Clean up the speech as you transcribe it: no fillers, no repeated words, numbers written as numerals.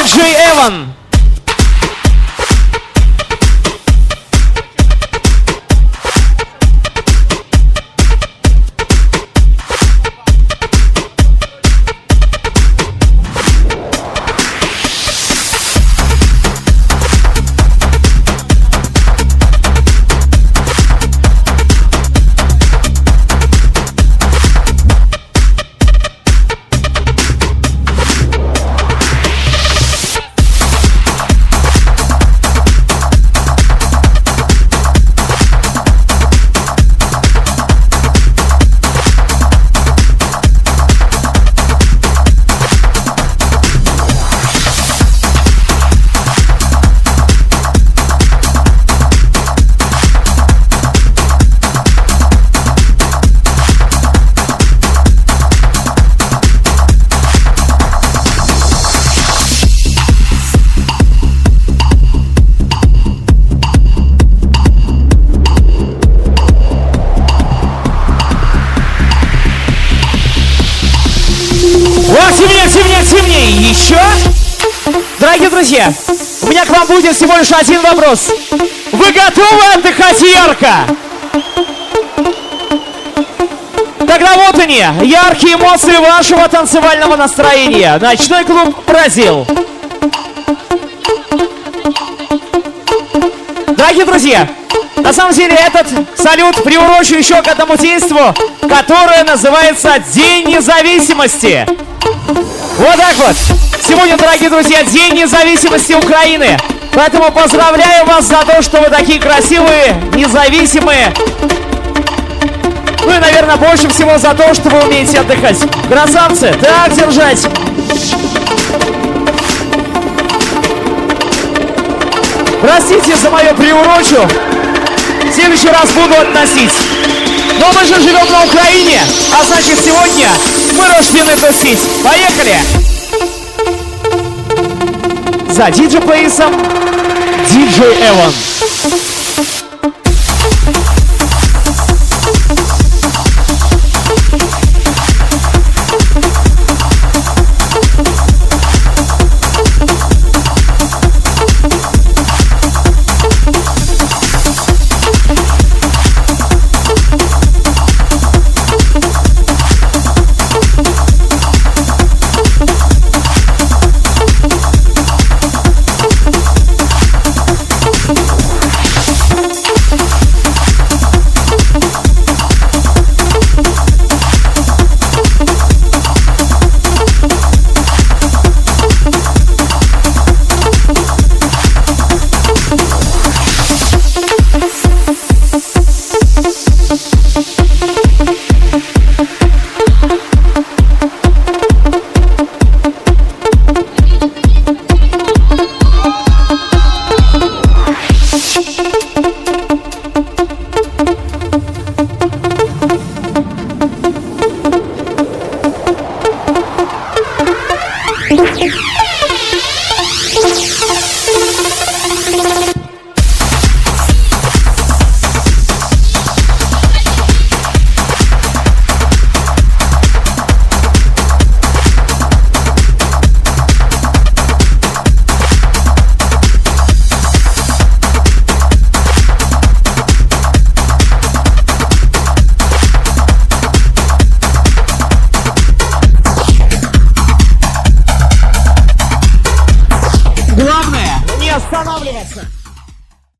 Диджей Эван. Сильнее, еще. Дорогие друзья, у меня к вам будет всего лишь один вопрос. Вы готовы отдыхать ярко? Тогда вот они, яркие эмоции вашего танцевального настроения. Ночной клуб «Бразил». Дорогие друзья, на самом деле этот салют приурочен еще к одному действу, которое называется День независимости. Вот так вот. Сегодня, дорогие друзья, День независимости Украины. Поэтому поздравляю вас за то, что вы такие красивые, независимые. Ну и, наверное, больше всего за то, что вы умеете отдыхать. Красавцы, так держать. Простите за мою приурочу. В следующий раз буду относить. Но мы же живем на Украине, а значит сегодня мы рождены тусить. Поехали! За диджей-плейсом Диджей Эван. Главное не останавливаться.